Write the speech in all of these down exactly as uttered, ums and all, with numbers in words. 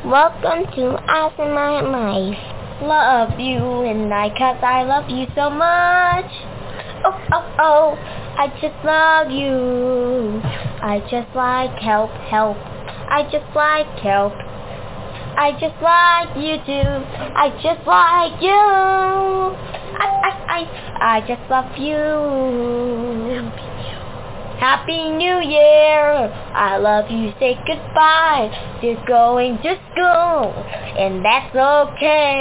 Welcome to Us in My Life. Love you and I, cause I love you so much. Oh, oh, oh, I just love you. I just like help, help. I just like help. I just like you too. I just like you. I, I, I, I just love you. Happy New Year! I love you, say goodbye. You're going to school, and that's okay.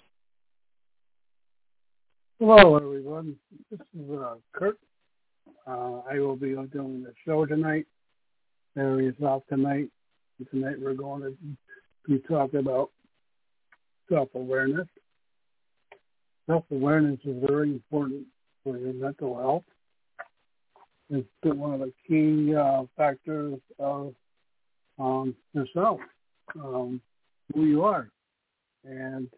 Hello, everyone. This is uh, Kurt. Uh, I will be doing the show tonight. Barry is off tonight. And tonight we're going to be talking about self-awareness. Self-awareness is very important for your mental health. It's one of the key uh, factors of um, yourself, um, who you are. And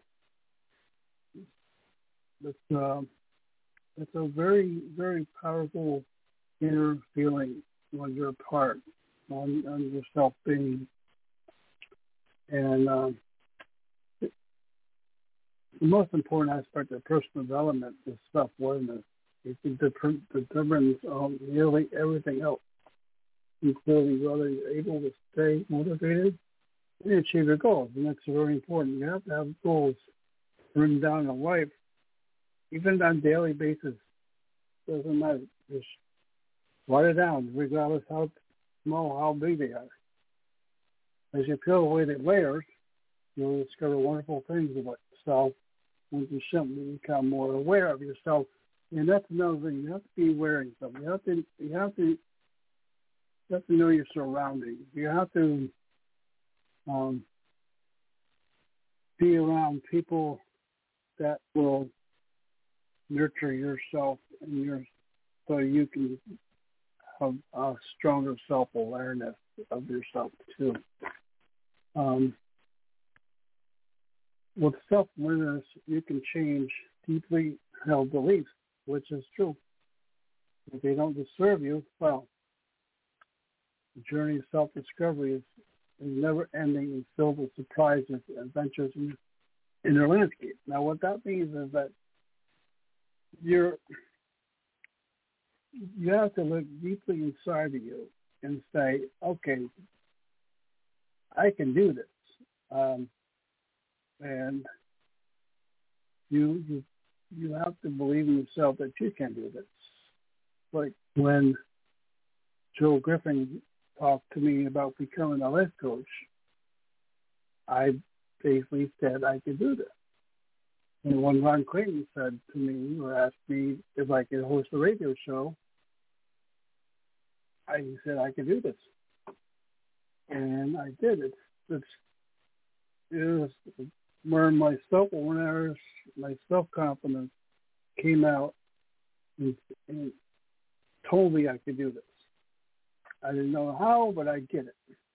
it's, uh, it's a very, very powerful inner feeling on your part, on, on your self-being. And um, it, the most important aspect of personal development is self-awareness. It determines um, nearly everything else, including whether you're able to stay motivated and achieve your goals. And that's very important. You have to have goals written down in life, even on a daily basis. Doesn't matter. Just write it down, regardless how small, how big they are. As you peel away the layers, you'll discover wonderful things about yourself when you simply become more aware of yourself. And that's another thing. You have to be aware of yourself. You have to, you have to, you have to know your surroundings. You have to um, be around people that will nurture yourself and your, so you can have a stronger self-awareness of yourself too. Um, with self-awareness, you can change deeply held beliefs, which is true. If they don't disturb you, well, the journey of self-discovery is, is never-ending and filled with surprises and adventures in, in the landscape. Now, what that means is that you're you have to look deeply inside of you and say, okay, I can do this. Um, and you, you you have to believe in yourself that you can do this. Like when Joe Griffin talked to me about becoming a life coach, I basically said I could do this. And when Ron Clayton said to me or asked me if I could host a radio show, I said I could do this. And I did. It's, it's, it was where my self-awareness, my self-confidence came out and, and told me I could do this. I didn't know how, but I did it.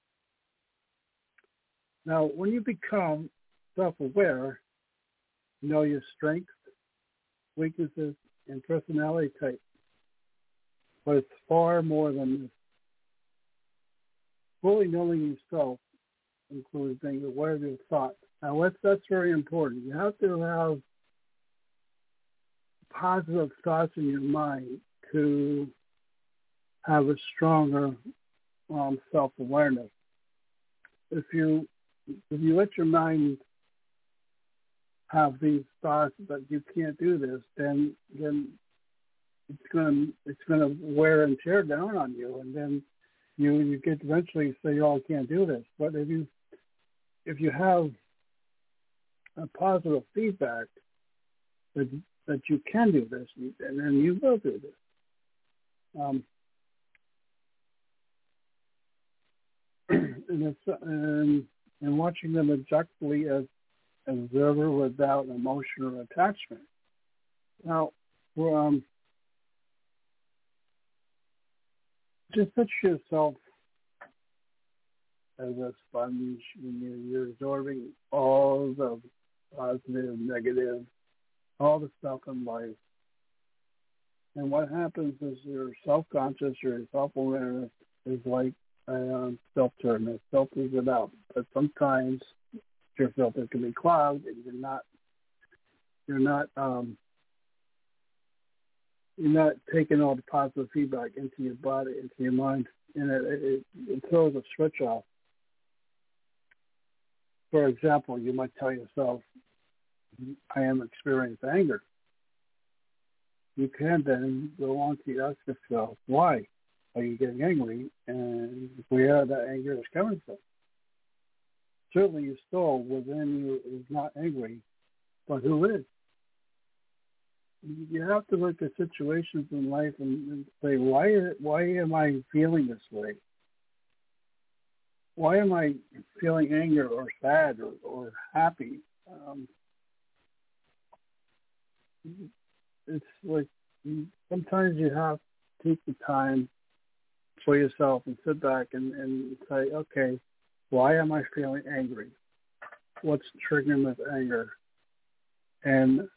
Now, when you become self-aware, you know your strengths, weaknesses, and personality type. But it's far more than this. Fully knowing yourself includes being aware of your thoughts. Now, that's, that's very important. You have to have positive thoughts in your mind to have a stronger um, self-awareness. If you if you let your mind have these thoughts that you can't do this, then then it's gonna it's gonna wear and tear down on you, and then you you get eventually say, "Oh, I can't do this." But if you if you have a positive feedback that that you can do this, and then you will do this. Um, and, it's, and and watching them objectively as an observer without emotional attachment. Now, um, just picture yourself as a sponge when you're absorbing all the positive, negative, all the stuff in life. And what happens is your self-conscious, your self-awareness is like a um, filter, and it filters it out. But sometimes your filter can be clogged, and you're not you're not um, you're not taking all the positive feedback into your body, into your mind, and it, it, it throws a switch off. For example, you might tell yourself, I am experiencing anger. You can then go on to ask yourself, why are you getting angry, and where that anger is coming from? Certainly your soul within you is not angry, but who is? You have to look at situations in life and, and say, why, why am I feeling this way? Why am I feeling anger or sad or, or happy? Um, it's like sometimes you have to take the time for yourself and sit back and, and say, okay, why am I feeling angry? What's triggering this anger? And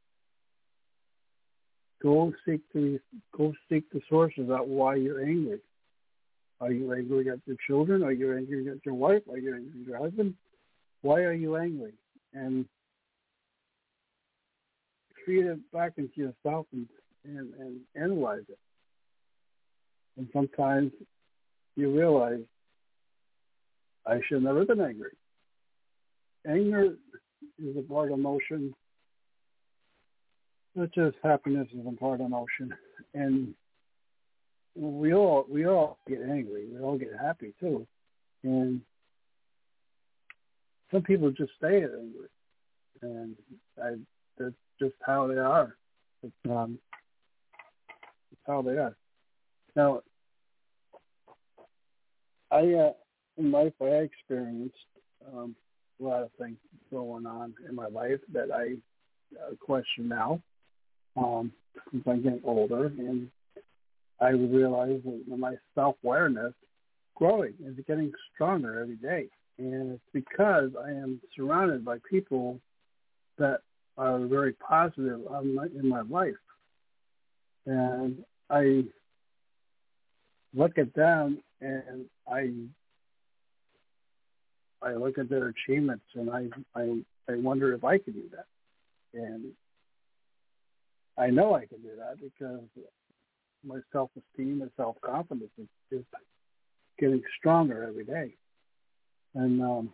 go seek the go seek the sources of why you're angry. Are you angry at your children? Are you angry at your wife? Are you angry at your husband? Why are you angry? And feed it back into yourself and, and, and analyze it. And sometimes you realize, I should have never been angry. Anger is a part of emotion. Not just happiness is a part of emotion. And we all we all get angry. We all get happy too. And some people just stay angry. And I, that's just how they are. It's, um, it's how they are. Now, I uh, in life I experienced um, a lot of things going on in my life that I uh, question now. Um, as I'm getting older, and I realize that my self-awareness growing is getting stronger every day, and it's because I am surrounded by people that are very positive on my, in my life, and I look at them and I I look at their achievements, and I I, I wonder if I could do that, and I know I can do that because my self-esteem and self-confidence is, is getting stronger every day. And um,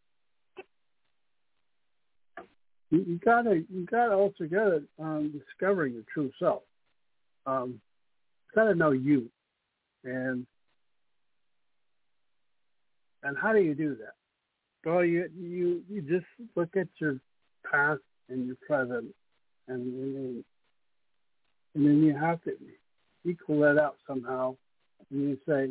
you, you gotta, you gotta also gotta um, discover your true self. Um, you gotta know you, and and how do you do that? Well, you you you just look at your past and your present, and and, and then you have to equal that out somehow, and you say,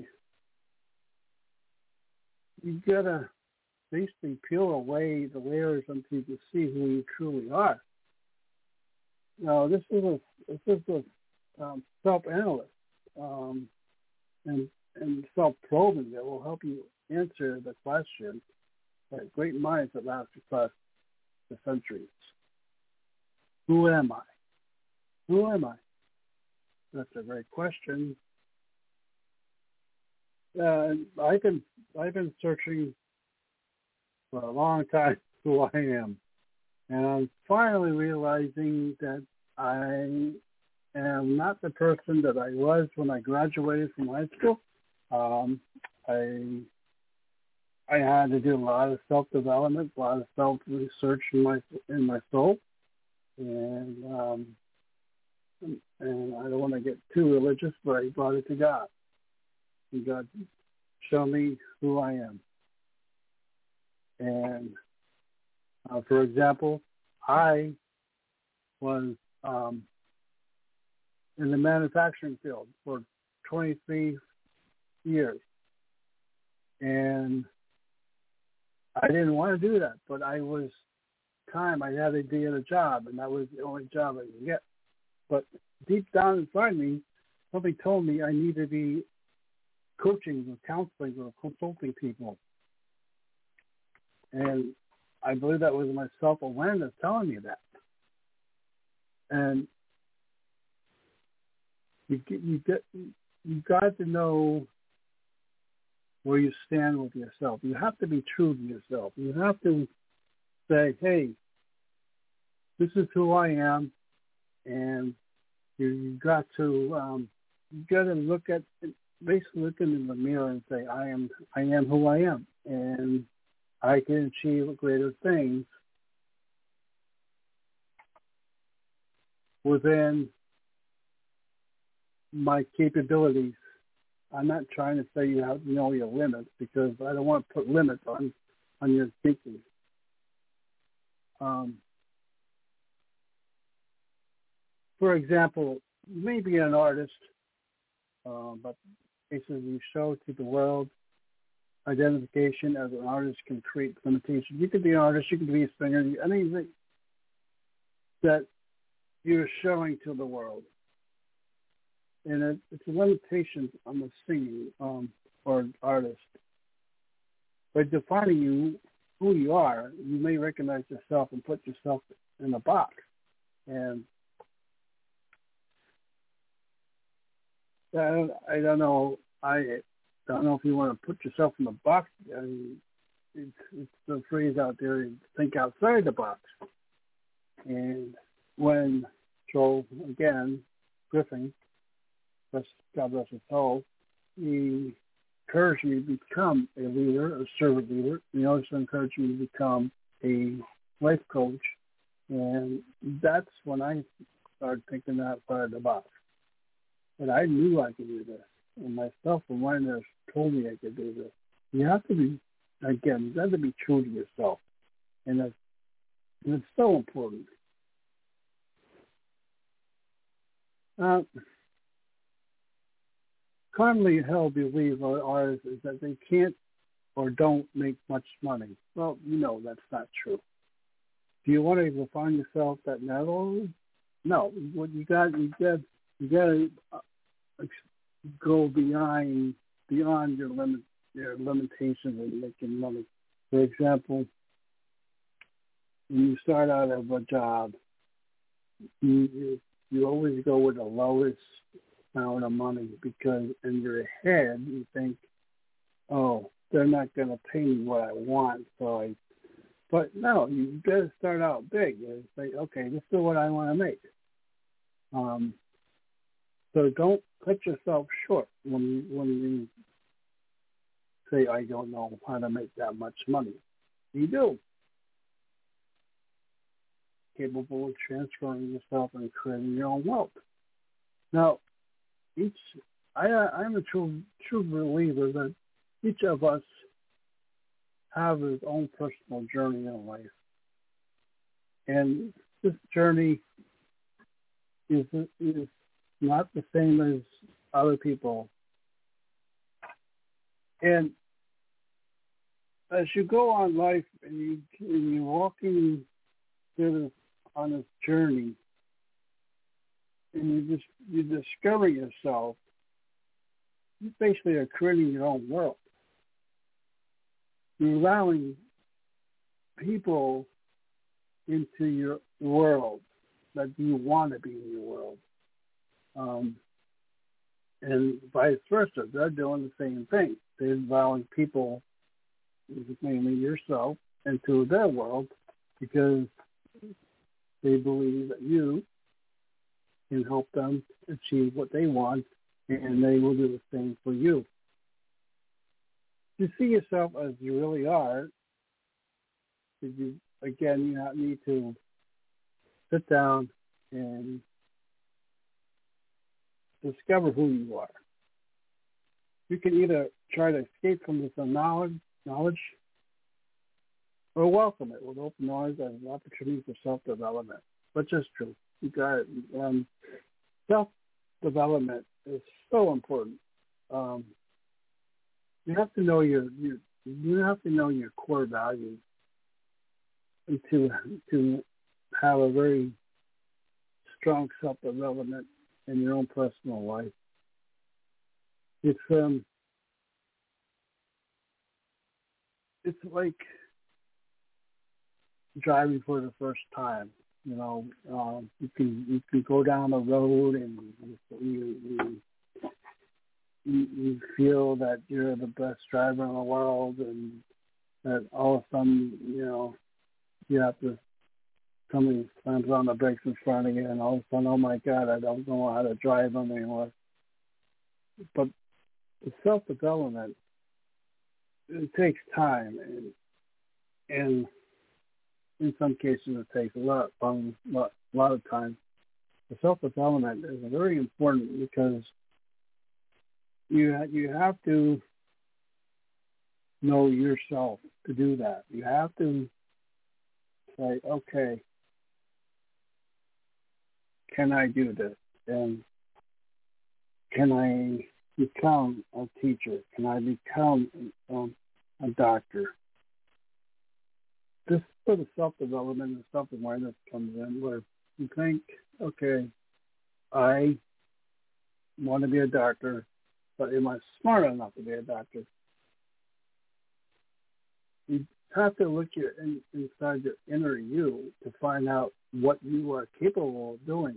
you gotta basically peel away the layers until you can see who you truly are. Now, this is a this is a um, self-analyst um, and and self-probing that will help you answer the question that great minds have asked across the centuries. Who am I? Who am I? That's a great question. Uh, I've been I've been searching for a long time who I am, and I'm finally realizing that I am not the person that I was when I graduated from high school. Um, I I had to do a lot of self-development, a lot of self-research in my in my soul, and um, and I don't want to get too religious, but I brought it to God. And God, show me who I am. And uh, for example, I was um, in the manufacturing field for twenty-three years, and I didn't want to do that, but I was time I had to be at a job, and that was the only job I could get. But deep down inside me, something told me I need to be coaching or counseling or consulting people. And I believe that was my self-awareness telling me that. And you get, you get, you got to know where you stand with yourself. You have to be true to yourself. You have to say, hey, this is who I am, and you, you got to um, you got to look at basically look in the mirror and say, I am I am who I am, and I can achieve greater things within my capabilities. I'm not trying to say you have to know your limits, because I don't want to put limits on, on your thinking. Um, for example, you may be an artist, uh, but basically you show to the world identification as an artist can create limitations. You could be an artist, you could be a singer, anything that you're showing to the world. And it, it's a limitation on the singing um, or an artist. By defining you, who you are, you may recognize yourself and put yourself in a box. And I don't, I don't know. I don't know if you want to put yourself in a box. I mean, it's, it's the phrase out there: think outside the box. And when Joel again Griffin, God bless his soul, he encouraged me to become a leader, a servant leader. He also encouraged me to become a life coach. And that's when I started thinking outside the box. And I knew I could do this. And my self-awareness told me I could do this. You have to be, again, you have to be true to yourself. And that's, and it's so important. Uh, commonly held belief of artists is that they can't or don't make much money. Well, you know that's not true. Do you want to define yourself that level? No. What you got, you got, you got to uh, go beyond beyond your limit, your limitations in making money. For example, when you start out of a job, you you, you always go with the lowest amount of money, because in your head you think, oh, they're not going to pay me what I want, so I. But no, you got to start out big and say, okay, this is what I want to make. Um, so don't cut yourself short when you, when you say, I don't know how to make that much money. You do. Capable of transferring yourself and creating your own wealth. Now, each I, I'm a true true believer that each of us have his own personal journey in life, and this journey is is not the same as other people. And as you go on life and you and you're walking through this, on this journey, and you just you discover yourself, you basically are creating your own world. You're allowing people into your world that you want to be in your world. Um, and vice versa. They're doing the same thing. They're allowing people, mainly yourself, into their world because they believe that you can help them achieve what they want, and they will do the same for you. To see yourself as you really are, you, again, you need to sit down and discover who you are. You can either try to escape from this knowledge, knowledge or welcome it with open arms as an opportunity for self-development. But just true. You got it. Um, self-development is so important. Um, you have to know your, your you have to know your core values and to to have a very strong self-development in your own personal life. It's um, it's like driving for the first time. You know, um, you can you can go down the road and you, you you you feel that you're the best driver in the world, and that all of a sudden, you know, you have to, somebody slams on the brakes in front of you, and all of a sudden, oh my God, I don't know how to drive them anymore. But the self-development, it takes time, and, and in some cases it takes a lot, um, lot, a lot of time. The self-development is very important because you ha- you have to know yourself to do that. You have to say, okay, can I do this? And can I become a teacher? Can I become um, a doctor? This is where the self-development and self-awareness comes in, where you think, okay, I want to be a doctor, but am I smart enough to be a doctor? You have to look your, in, inside your inner you to find out what you are capable of doing.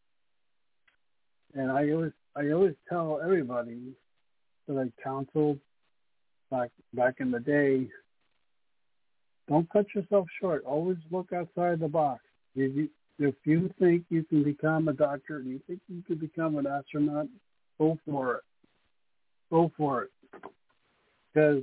And I always, I always tell everybody that I counseled back back in the day, don't cut yourself short. Always look outside the box. If you, if you think you can become a doctor, you think you can become an astronaut, go for it. Go for it. Because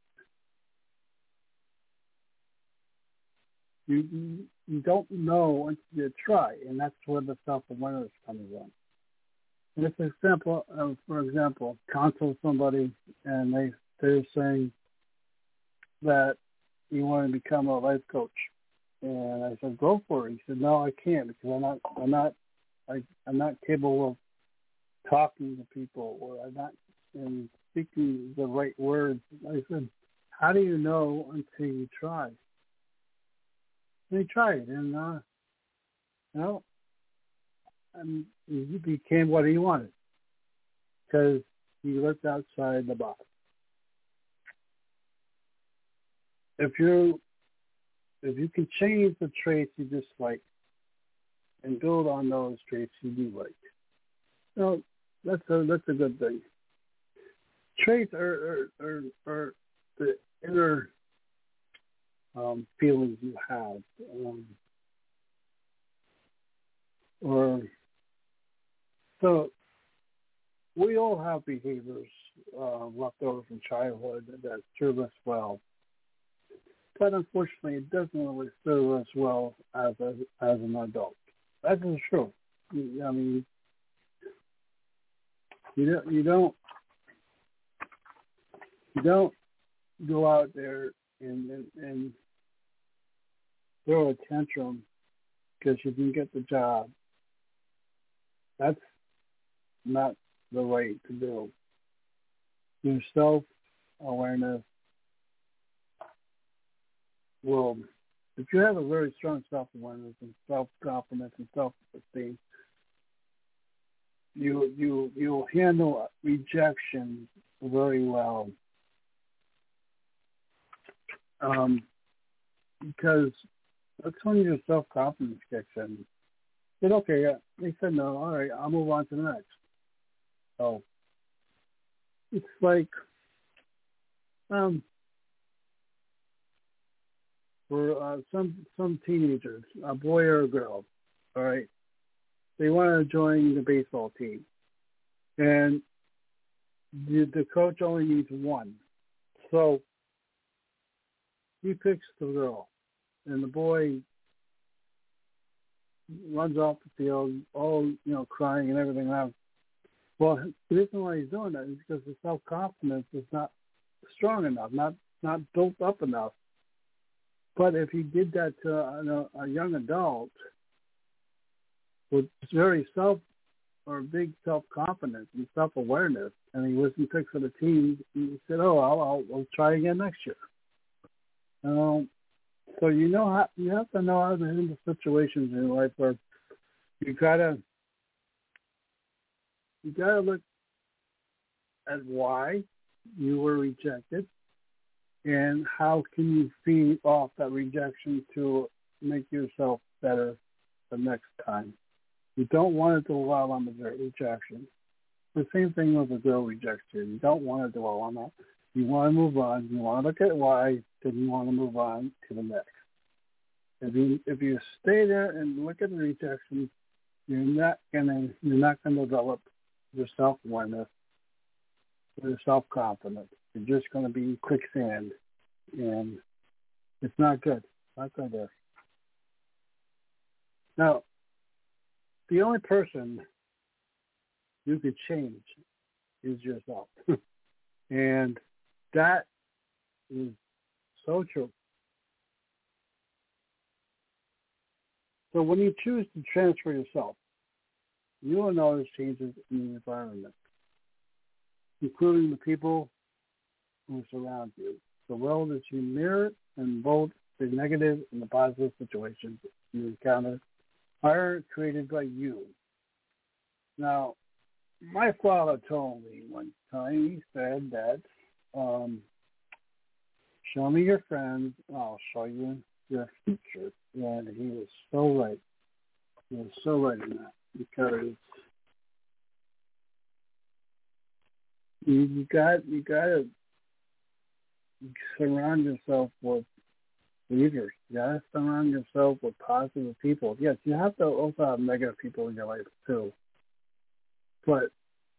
you, you you don't know until you try, and that's where the self-awareness comes in. And if, for example, uh, for example, counsel somebody and they they're saying that you want to become a life coach, and I said, go for it. He said, no, I can't because I'm not I'm not I, I'm not capable of talking to people, or I'm not in speaking the right words. I said, how do you know until you try? And he tried, and uh, you know, and he became what he wanted because he looked outside the box. If you if you can change the traits you dislike and build on those traits you do like, you know, that's a that's a good thing. Traits are are, are, are the inner um, feelings you have, um, or so we all have behaviors uh, left over from childhood that serve us well. But unfortunately, it doesn't really serve us well as a, as an adult. That is true. I mean, you don't you don't you don't go out there and and, and throw a tantrum because you didn't get the job. That's not the way to do. Your self-awareness will, if you have a very strong self-awareness and self-confidence and self-esteem, you you you'll handle rejection very well. Um, because that's when your self-confidence kicks in. You said, okay, yeah. They said no, all right, I'll move on to the next. So it's like um, for uh, some some teenagers, a boy or a girl, all right, they want to join the baseball team, and the, the coach only needs one, so he picks the girl, and the boy runs off the field, all you know, crying and everything else. Well, the reason why he's doing that is because his self-confidence is not strong enough, not not built up enough. But if he did that to a, a young adult with very self or big self-confidence and self-awareness, and he wasn't picked for the team, he said, "Oh, I'll, I'll, I'll try again next year." Um, so you know how you have to know how to handle situations in life where you gotta you gotta look at why you were rejected and how can you feed off that rejection to make yourself better the next time. You don't want to dwell on the rejection. The same thing with a girl rejects you. You don't want to dwell on that. You want to move on. You want to look at why, then you want to move on to the next. If you if you stay there and look at the rejection, you're not gonna you're not gonna develop your self awareness, your self confidence. You're just gonna be quicksand, and it's not good. Not good there. Now, the only person you could change is yourself, and that is so true. So when you choose to transfer yourself, you will notice changes in the environment, including the people who surround you. The world that you mirror and both the negative and the positive situations you encounter are created by you. Now, my father told me one time, he said that, um, show me your friends, and I'll show you your future. And he was so right. He was so right in that, because you, you got you got to surround yourself with leaders. You got to surround yourself with positive people. Yes, you have to also have negative people in your life too, but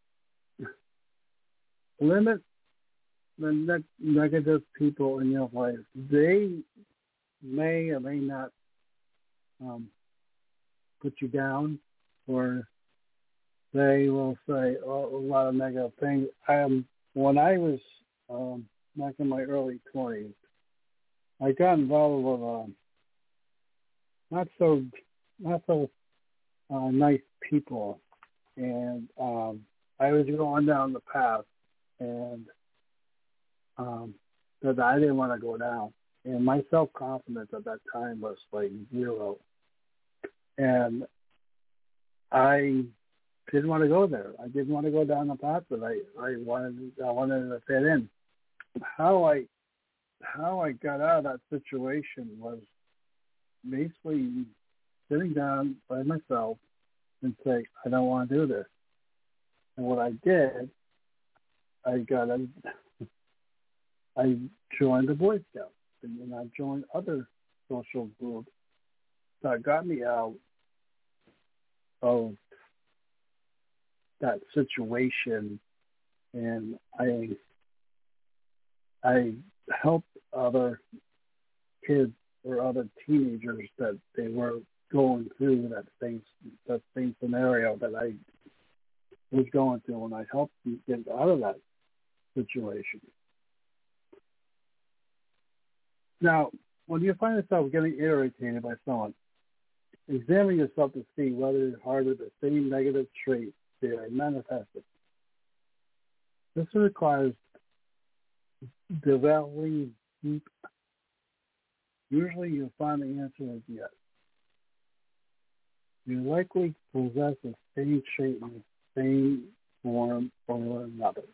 limit the ne- negative people in your life. They may or may not um, put you down, or they will say oh, a lot of negative things. Um, when I was um, back in my early twenties, I got involved with um, not so not so uh, nice people, and um, I was going down the path, and um, that I didn't want to go down, and my self confidence at that time was like zero, and I didn't want to go there. I didn't want to go down the path that I, I wanted. I wanted to fit in. How I how I got out of that situation was basically sitting down by myself and say, I don't want to do this. And what I did, I got a, I joined the Boy Scouts, and then I joined other social groups that got me out of that situation, and I I helped other kids or other teenagers that they were going through that same that same scenario that I was going through, and I helped them get out of that situation. Now, when you find yourself getting irritated by someone, examine yourself to see whether you're harboring the same negative traits they are manifested. This requires developing deep. Usually you'll find the answer is yes. You likely possess the same trait in the same form or another.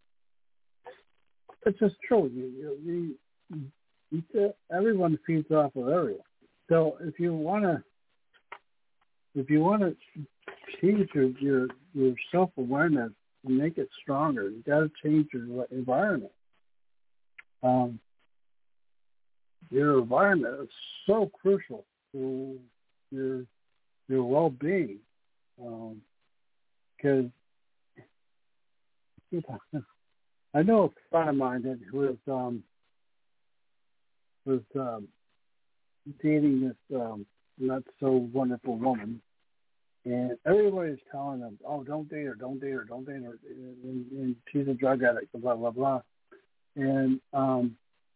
It's just true. You, you, you, you, everyone feeds off of everyone. So if you want to, if you want to change your, your, your self-awareness and make it stronger, you got to change your environment. Um, your environment is so crucial to your your well-being, because um, you know, I know a friend of mine that who was um, was um, dating this um, not so wonderful woman, and everybody's telling them, "Oh, don't date her, don't date her, don't date her," and, and she's a drug addict, blah blah blah. And um,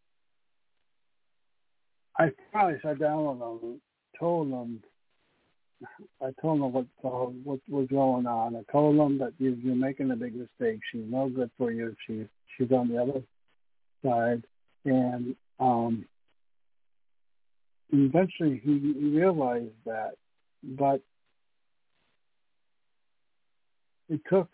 I finally sat down with them, told them. I told them what uh, what was going on. I told them that you, you're making a big mistake. She's no good for you. She she's on the other side, and um, eventually he, he realized that. But it took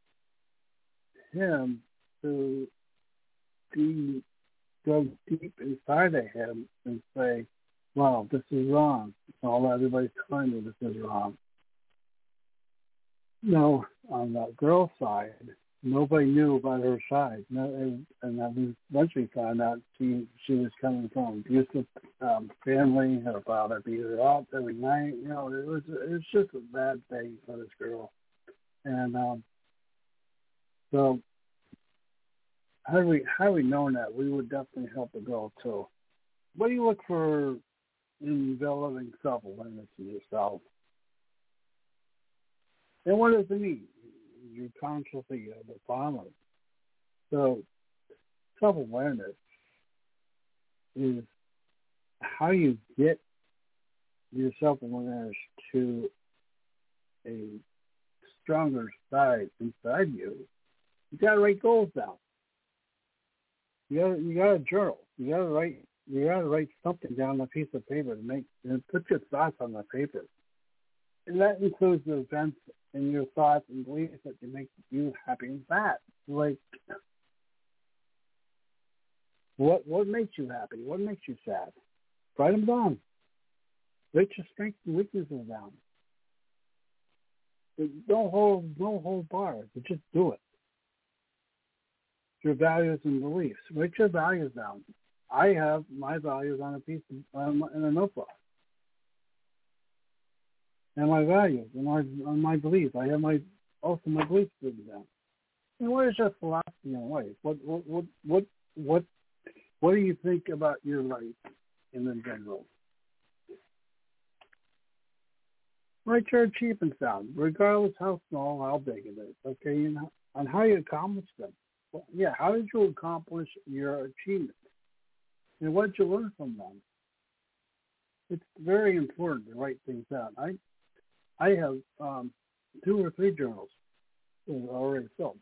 him to be go deep inside of him and say, "Wow, this is wrong. All everybody's telling me this is wrong." No, on the girl side, nobody knew about her side. No, and, and I was eventually found out she she was coming from an abusive um, family. Her father beat her up every night. You know, it was it was just a bad thing for this girl. And um, so, had we had we known that, we would definitely help the girl too. What do you look for in developing self-awareness in yourself? And what does it mean? You're consciously a farmer. So self-awareness is how you get your self-awareness to a stronger side inside you. You gotta write goals down. You gotta you gotta journal. You gotta write you gotta write something down on a piece of paper to make and put your thoughts on the paper. And that includes the events and your thoughts and beliefs that can make you happy and sad. Like, what what makes you happy? What makes you sad? Write them down. Write your strengths and weaknesses down. Don't hold don't hold bars, but just do it. Your values and beliefs. Write your values down. I have my values on a piece of, um, in a notebook. And my values and my on my beliefs. I have my also my beliefs written down. And what is your philosophy in life? What what what what what what do you think about your life in the general? Write your achievements down, regardless how small, how big it is. Okay, and on how you accomplish them. Well, yeah, how did you accomplish your achievements? And what did you learn from them? It's very important to write things down. I I have um, two or three journals already filled.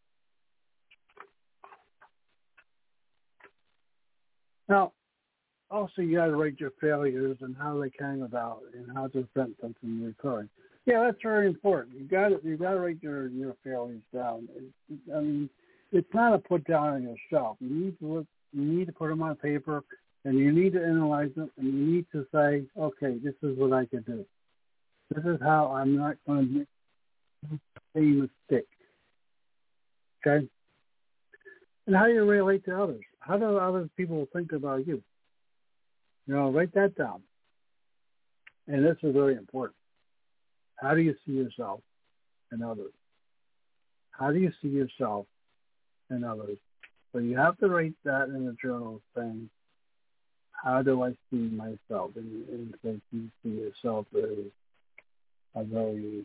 Now, also you got to write your failures and how they came about and how to prevent them from recurring. Yeah, that's very important. You got to you got to write your, your failures down. It, I mean, it's not a put down on yourself. You need to look. You need to put them on paper, and you need to analyze them, and you need to say, okay, this is what I can do. This is how I'm not going to make the same mistake. Okay? And how do you relate to others? How do other people think about you? You know, write that down. And this is very important. How do you see yourself and others? How do you see yourself and others? So you have to write that in a journal saying, how do I see myself? And, and so you see yourself as a very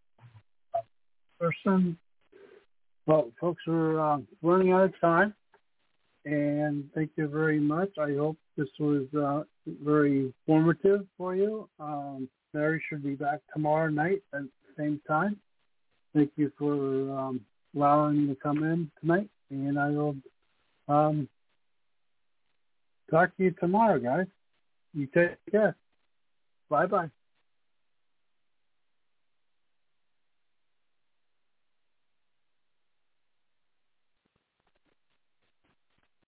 person. Well, folks, we're uh, running out of time. And thank you very much. I hope this was uh, very informative for you. Um, Mary should be back tomorrow night at the same time. Thank you for um, allowing me to come in tonight. And I will um, talk to you tomorrow, guys. You take care. Bye-bye.